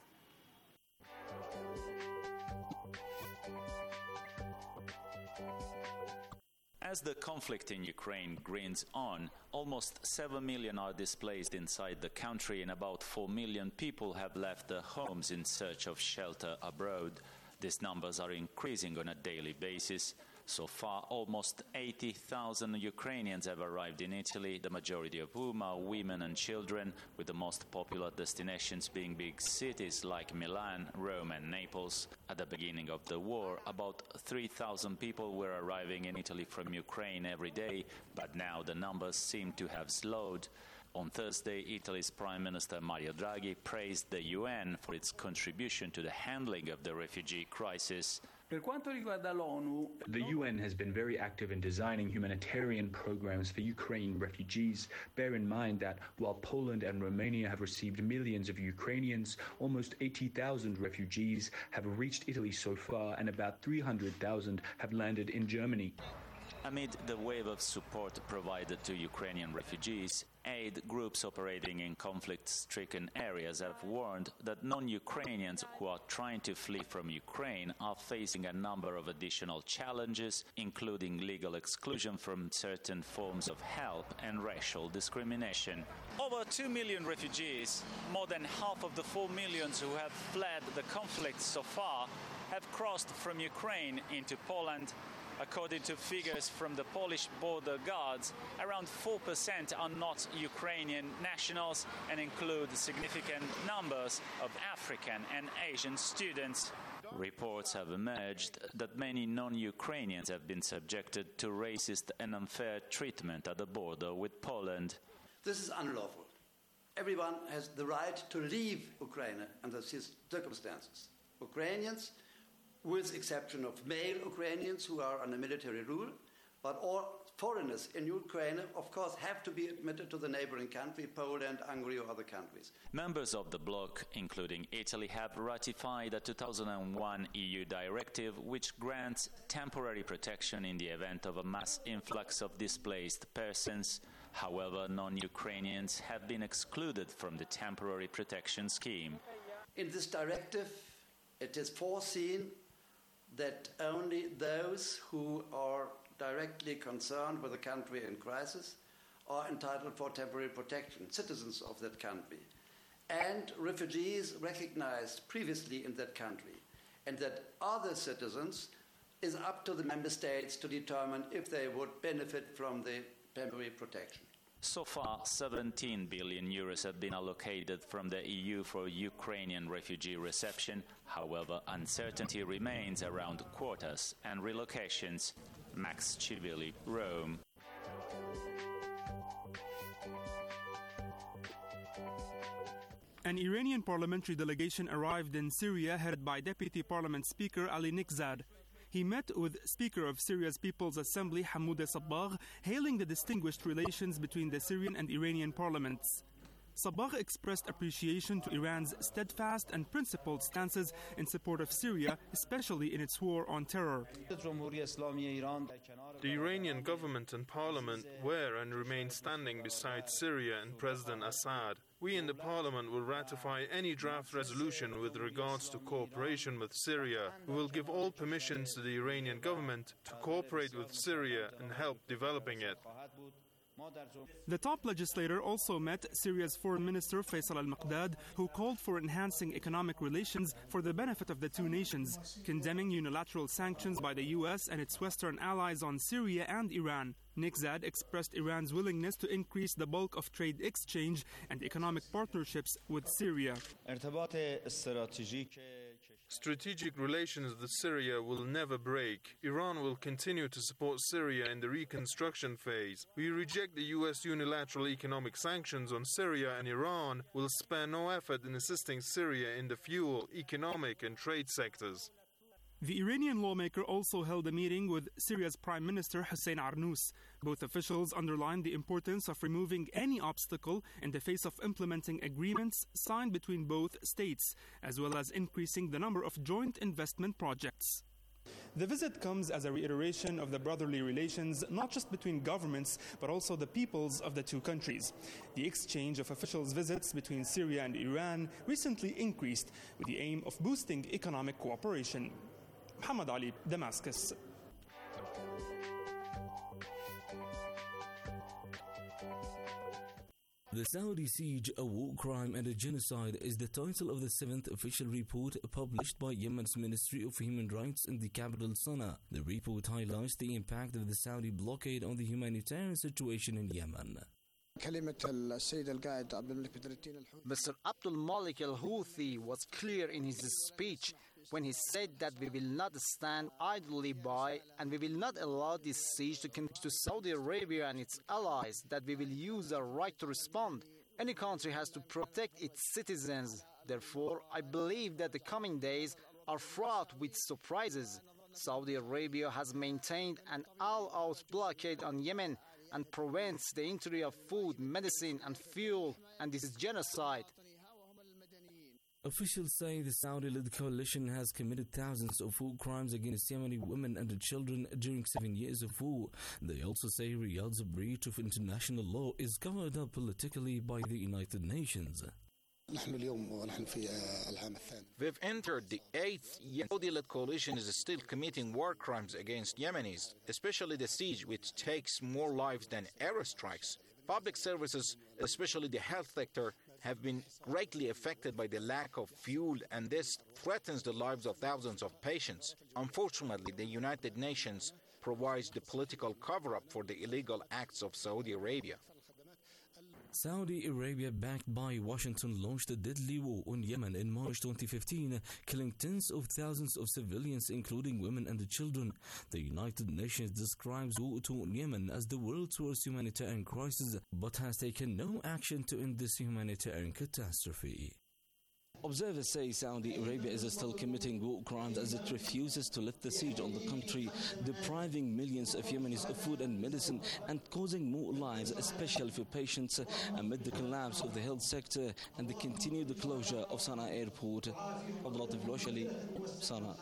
As the conflict in Ukraine grinds on, almost 7 million are displaced inside the country and about 4 million people have left their homes in search of shelter abroad. These numbers are increasing on a daily basis. So far, almost 80,000 Ukrainians have arrived in Italy, the majority of whom are women and children, with the most popular destinations being big cities like Milan, Rome and Naples. At the beginning of the war, about 3,000 people were arriving in Italy from Ukraine every day, but now the numbers seem to have slowed. On Thursday, Italy's Prime Minister Mario Draghi praised the UN for its contribution to the handling of the refugee crisis. The UN has been very active in designing humanitarian programs for Ukrainian refugees. Bear in mind that while Poland and Romania have received millions of Ukrainians, almost 80,000 refugees have reached Italy so far, and about 300,000 have landed in Germany. Amid the wave of support provided to Ukrainian refugees, aid groups operating in conflict-stricken areas have warned that non-Ukrainians who are trying to flee from Ukraine are facing a number of additional challenges, including legal exclusion from certain forms of help and racial discrimination. Over 2 million refugees, more than half of the 4 millions who have fled the conflict so far, have crossed from Ukraine into Poland. According to figures from the Polish border guards, around 4% are not Ukrainian nationals and include significant numbers of African and Asian students. Reports have emerged that many non-Ukrainians have been subjected to racist and unfair treatment at the border with Poland. This is unlawful. Everyone has the right to leave Ukraine under these circumstances. Ukrainians, with exception of male Ukrainians who are under military rule, but all foreigners in Ukraine, of course, have to be admitted to the neighboring country, Poland, Hungary, or other countries. Members of the bloc, including Italy, have ratified a 2001 EU directive which grants temporary protection in the event of a mass influx of displaced persons. However, non-Ukrainians have been excluded from the temporary protection scheme. In this directive, it is foreseen that only those who are directly concerned with a country in crisis are entitled for temporary protection, citizens of that country, and refugees recognized previously in that country, and that other citizens is up to the member states to determine if they would benefit from the temporary protection. So far, 17 billion euros have been allocated from the EU for Ukrainian refugee reception. However, uncertainty remains around quotas and relocations. Max Chivili, Rome. An Iranian parliamentary delegation arrived in Syria headed by Deputy Parliament Speaker Ali Nikzad. He met with Speaker of Syria's People's Assembly Hamoud Sabbagh, hailing the distinguished relations between the Syrian and Iranian parliaments. Sabagh expressed appreciation to Iran's steadfast and principled stances in support of Syria, especially in its war on terror. The Iranian government and parliament were and remain standing beside Syria and President Assad. We in the parliament will ratify any draft resolution with regards to cooperation with Syria. We will give all permissions to the Iranian government to cooperate with Syria and help developing it. The top legislator also met Syria's Foreign Minister Faisal al-Maqdad, who called for enhancing economic relations for the benefit of the two nations, condemning unilateral sanctions by the U.S. and its Western allies on Syria and Iran. Niqzad expressed Iran's willingness to increase the bulk of trade exchange and economic partnerships with Syria. Strategic relations with Syria will never break. Iran will continue to support Syria in the reconstruction phase. We reject the U.S. unilateral economic sanctions on Syria, and Iran will spare no effort in assisting Syria in the fuel, economic and trade sectors. The Iranian lawmaker also held a meeting with Syria's Prime Minister Hossein Arnous. Both officials underlined the importance of removing any obstacle in the face of implementing agreements signed between both states, as well as increasing the number of joint investment projects. The visit comes as a reiteration of the brotherly relations not just between governments but also the peoples of the two countries. The exchange of officials' visits between Syria and Iran recently increased with the aim of boosting economic cooperation. Muhammad Ali, Damascus. The Saudi Siege, a war crime and a genocide is the title of the 7th official report published by Yemen's Ministry of Human Rights in the capital Sana'a. The report highlights the impact of the Saudi blockade on the humanitarian situation in Yemen. Mr. Abdul Malik al-Houthi was clear in his speech when he said that we will not stand idly by and we will not allow this siege to continue to Saudi Arabia and its allies, that we will use our right to respond. Any country has to protect its citizens. Therefore, I believe that the coming days are fraught with surprises. Saudi Arabia has maintained an all-out blockade on Yemen and prevents the entry of food, medicine and fuel, and this is genocide. Officials say the Saudi-led coalition has committed thousands of war crimes against Yemeni women and children during 7 years of war. They also say Riyadh's breach of international law is covered up politically by the United Nations. We've entered the 8th year. The Saudi-led coalition is still committing war crimes against Yemenis, especially the siege, which takes more lives than airstrikes. Public services, especially the health sector, have been greatly affected by the lack of fuel, and this threatens the lives of thousands of patients. Unfortunately, the United Nations provides the political cover-up for the illegal acts of Saudi Arabia. Saudi Arabia, backed by Washington, launched a deadly war on Yemen in March 2015, killing tens of thousands of civilians, including women and children. The United Nations describes war torn Yemen as the world's worst humanitarian crisis, but has taken no action to end this humanitarian catastrophe. Observers say Saudi Arabia is still committing war crimes as it refuses to lift the siege on the country, depriving millions of Yemenis of food and medicine and causing more lives, especially for patients, amid the collapse of the health sector and the continued closure of Sana'a Airport. Abdulatif Loshali, Sana'a.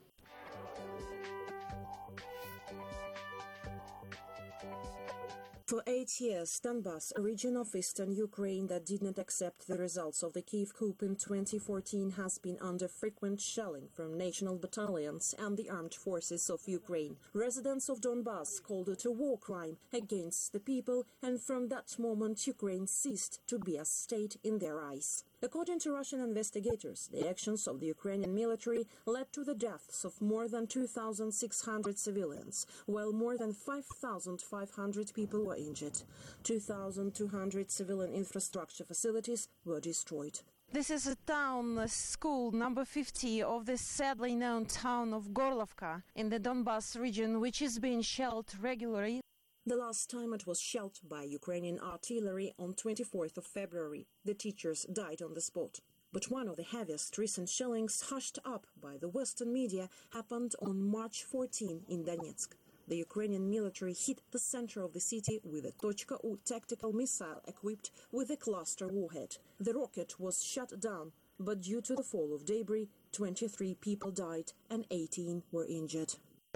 For 8 years, Donbas, a region of eastern Ukraine that did not accept the results of the Kyiv coup in 2014, has been under frequent shelling from national battalions and the armed forces of Ukraine. Residents of Donbas called it a war crime against the people, and from that moment Ukraine ceased to be a state in their eyes. According to Russian investigators, the actions of the Ukrainian military led to the deaths of more than 2,600 civilians, while more than 5,500 people were injured. 2,200 civilian infrastructure facilities were destroyed. This is a town, school number 50 of the sadly known town of Gorlovka in the Donbas region, which is being shelled regularly. The last time it was shelled by Ukrainian artillery on 24th of February. The teachers died on the spot. But one of the heaviest recent shellings, hushed up by the Western media, happened on March 14 in Donetsk. the Ukrainian military hit the center of the city with a Tochka-U tactical missile equipped with a cluster warhead. The rocket was shot down, but due to the fall of debris, 23 people died and 18 were injured.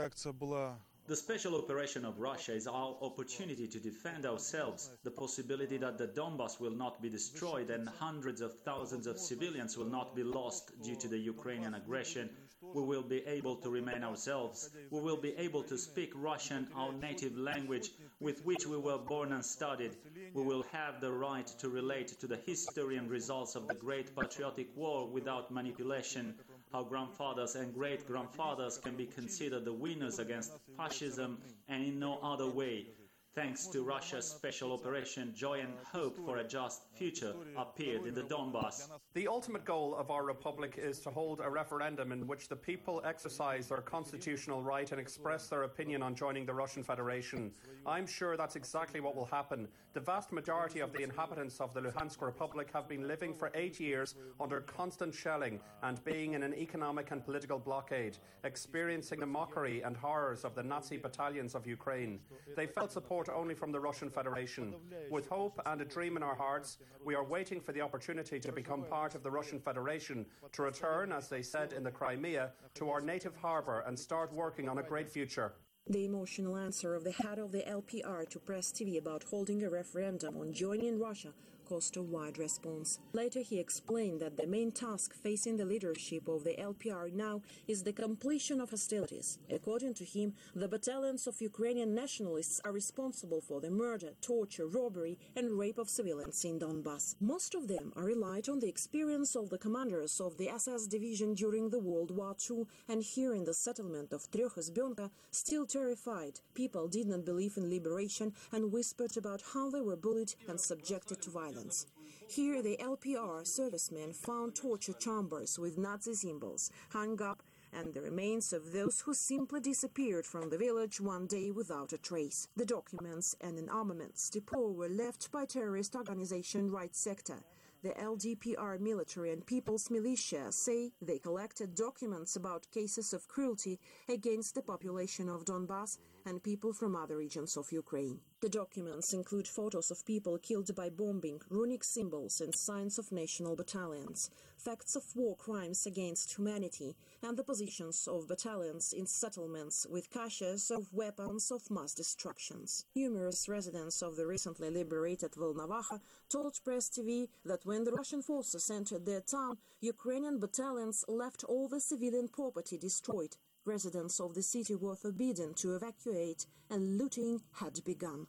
The special operation of Russia is our opportunity to defend ourselves, the possibility that the Donbas will not be destroyed and hundreds of thousands of civilians will not be lost due to the Ukrainian aggression. We will be able to remain ourselves. We will be able to speak Russian, our native language, with which we were born and studied. We will have the right to relate to the history and results of the Great Patriotic War without manipulation. Our grandfathers and great-grandfathers can be considered the winners against fascism and in no other way. Thanks to Russia's special operation, joy and hope for a just future appeared in the Donbas. The ultimate goal of our republic is to hold a referendum in which the people exercise their constitutional right and express their opinion on joining the Russian Federation. I'm sure that's exactly what will happen. The vast majority of the inhabitants of the Luhansk Republic have been living for 8 years under constant shelling and being in an economic and political blockade, experiencing the mockery and horrors of the Nazi battalions of Ukraine. They felt support only from the Russian Federation. With hope and a dream in our hearts, we are waiting for the opportunity to become part of the Russian Federation, to return, as they said in the Crimea, to our native harbour and start working on a great future. The emotional answer of the head of the LPR to Press TV about holding a referendum on joining Russia caused a wide response. Later he explained that the main task facing the leadership of the LPR now is the completion of hostilities. According to him, the battalions of Ukrainian nationalists are responsible for the murder, torture, robbery and rape of civilians in Donbas. Most of them are relied on the experience of the commanders of the SS division during the World War II, and here in the settlement of Trёхизбёнка, still terrified, people did not believe in liberation and whispered about how they were bullied and subjected to violence. Here, the LPR servicemen found torture chambers with Nazi symbols hung up and the remains of those who simply disappeared from the village one day without a trace. The documents and an armaments depot were left by terrorist organization Right Sector. The LDPR military and People's Militia say they collected documents about cases of cruelty against the population of Donbas and people from other regions of Ukraine. The documents include photos of people killed by bombing, runic symbols and signs of national battalions, facts of war crimes against humanity, and the positions of battalions in settlements with caches of weapons of mass destructions. Numerous residents of the recently liberated Volnovakha told Press TV that when the Russian forces entered their town, Ukrainian battalions left all the civilian property destroyed. Residents of the city were forbidden to evacuate and looting had begun.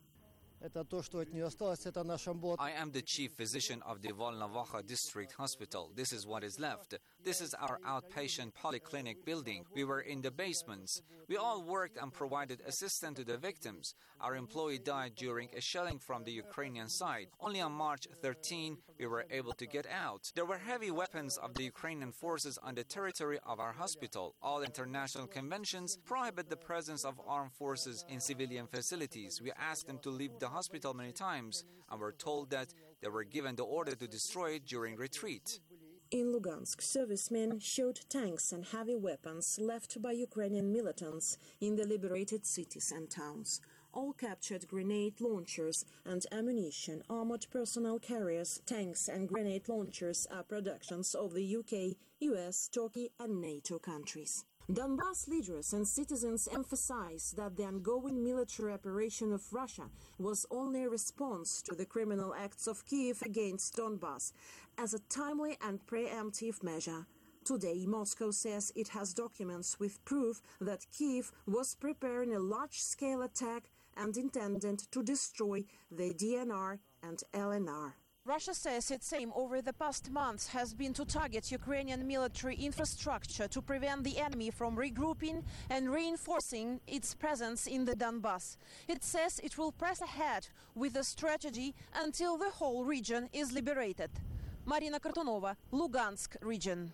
I am the chief physician of the Volnovakha District Hospital. This is what is left. This is our outpatient polyclinic building. We were in the basements. We all worked and provided assistance to the victims. Our employee died during a shelling from the Ukrainian side. Only on March 13, we were able to get out. There were heavy weapons of the Ukrainian forces on the territory of our hospital. All international conventions prohibit the presence of armed forces in civilian facilities. We asked them to leave the hospital many times and were told that they were given the order to destroy it during retreat. In Lugansk, servicemen showed tanks and heavy weapons left by Ukrainian militants in the liberated cities and towns. All captured grenade launchers and ammunition, armored personnel carriers, tanks and grenade launchers are productions of the UK, US, Turkey and NATO countries. Donbas leaders and citizens emphasize that the ongoing military operation of Russia was only a response to the criminal acts of Kiev against Donbas as a timely and preemptive measure. Today, Moscow says it has documents with proof that Kiev was preparing a large-scale attack and intended to destroy the DNR and LNR. Russia says its aim over the past months has been to target Ukrainian military infrastructure to prevent the enemy from regrouping and reinforcing its presence in the Donbas. It says it will press ahead with a strategy until the whole region is liberated. Marina Kartunova, Lugansk region.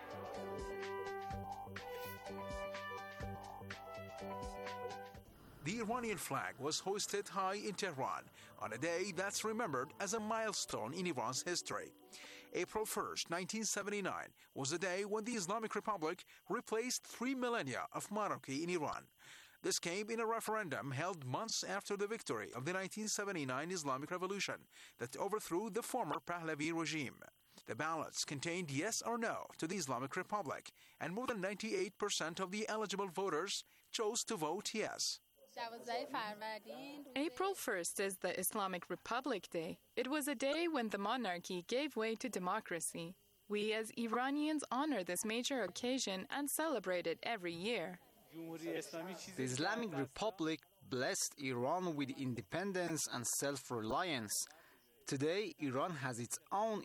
The Iranian flag was hoisted high in Tehran on a day that's remembered as a milestone in Iran's history. April 1st, 1979 was the day when the Islamic Republic replaced 3 millennia of monarchy in Iran. This came in a referendum held months after the victory of the 1979 Islamic Revolution that overthrew the former Pahlavi regime. The ballots contained yes or no to the Islamic Republic, and more than 98% of the eligible voters chose to vote yes. April 1st is the Islamic Republic Day. It was a day when the monarchy gave way to democracy. We as Iranians honor this major occasion and celebrate it every year. The Islamic Republic blessed Iran with independence and self-reliance. Today, Iran has its own